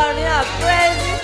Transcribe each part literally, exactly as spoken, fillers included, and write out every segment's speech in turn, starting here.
unicorn, you crazy.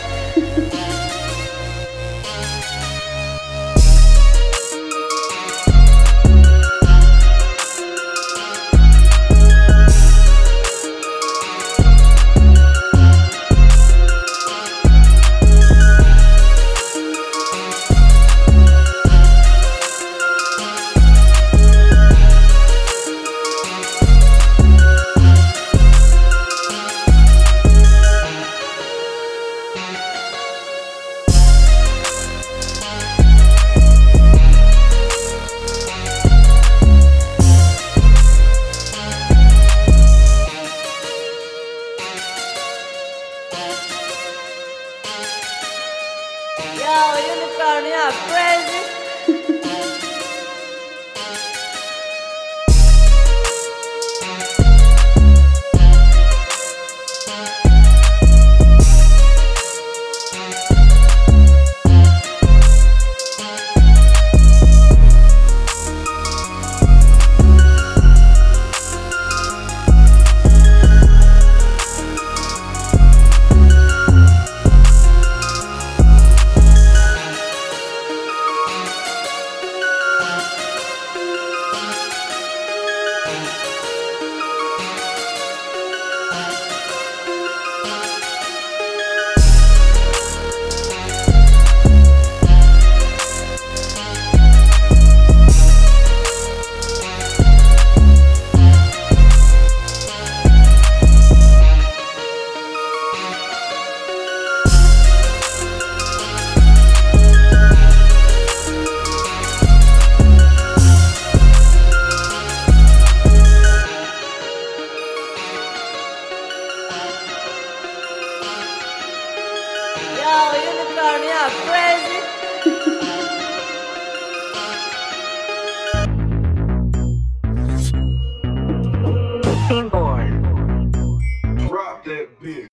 Yo, unicorn, you crazy. Yo, unicorn, you crazy. Drop that bitch.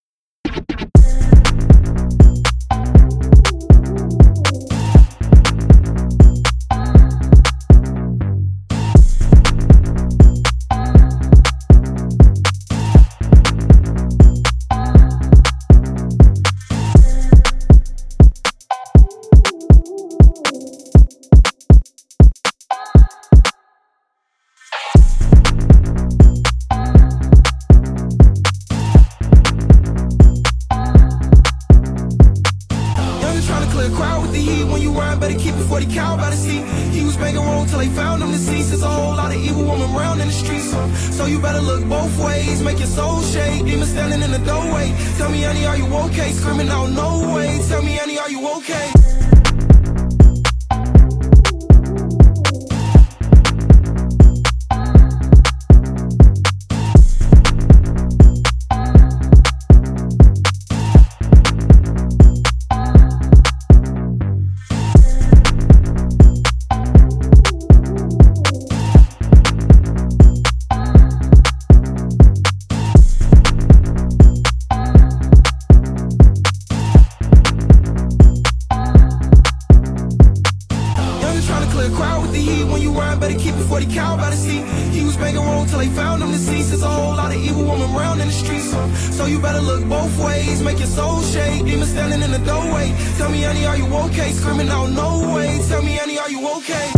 Clear crowd with the heat. When you rhyme, better keep it forty cow by the seat. He was banging wrong till they found him deceased. There's a whole lot of evil woman around in the streets. So you better look both ways, make your soul shake. Demons standing in the doorway. Tell me, Annie, are you okay? Screaming out, no way. Tell me, Annie, are you okay? Clear crowd with the heat. When you rhyme, better keep it forty cow by the seat. He was banging wrong till they found him deceased. There's a whole lot of evil woman around in the streets. So you better look both ways, make your soul shake. Demons standing in the doorway. Tell me, Annie, are you okay? Screaming out, no way. Tell me, Annie, are you okay?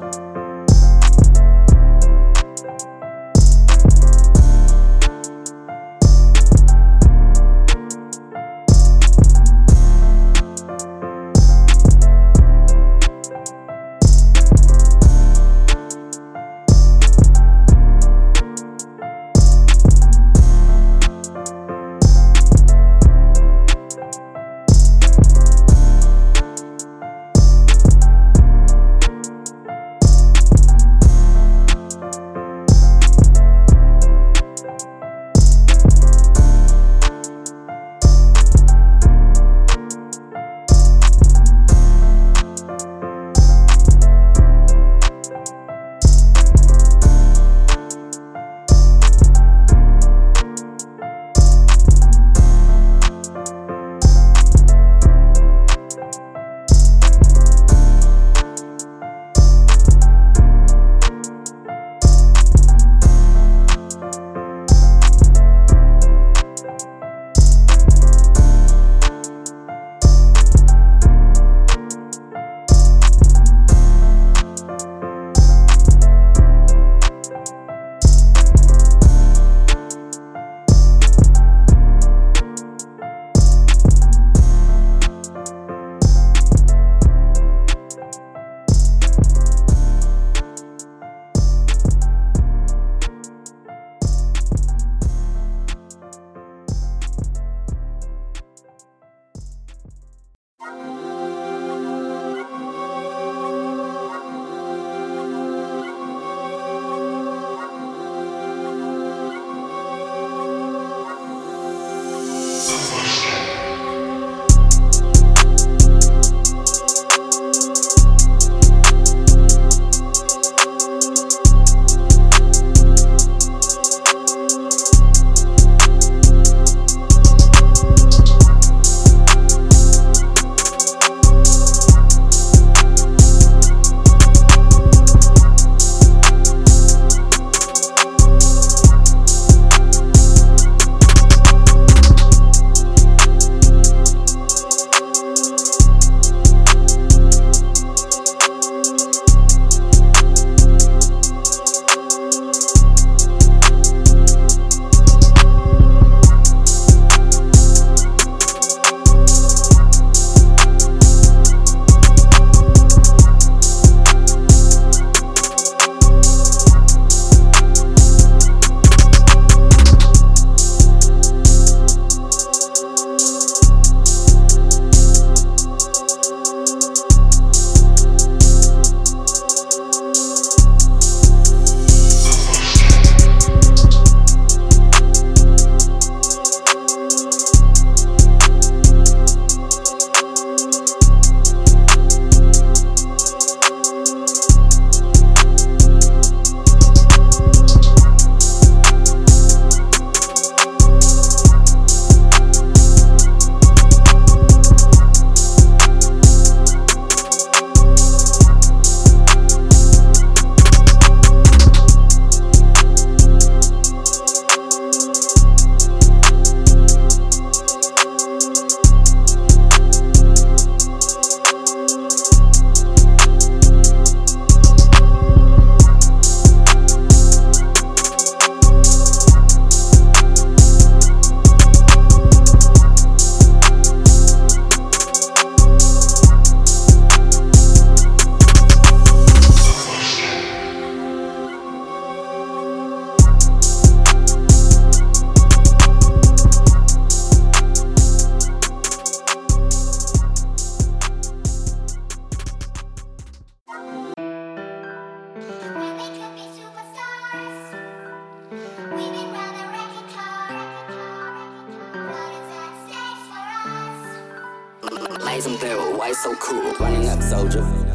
Amazing barrel, why so cool? Running up soldier.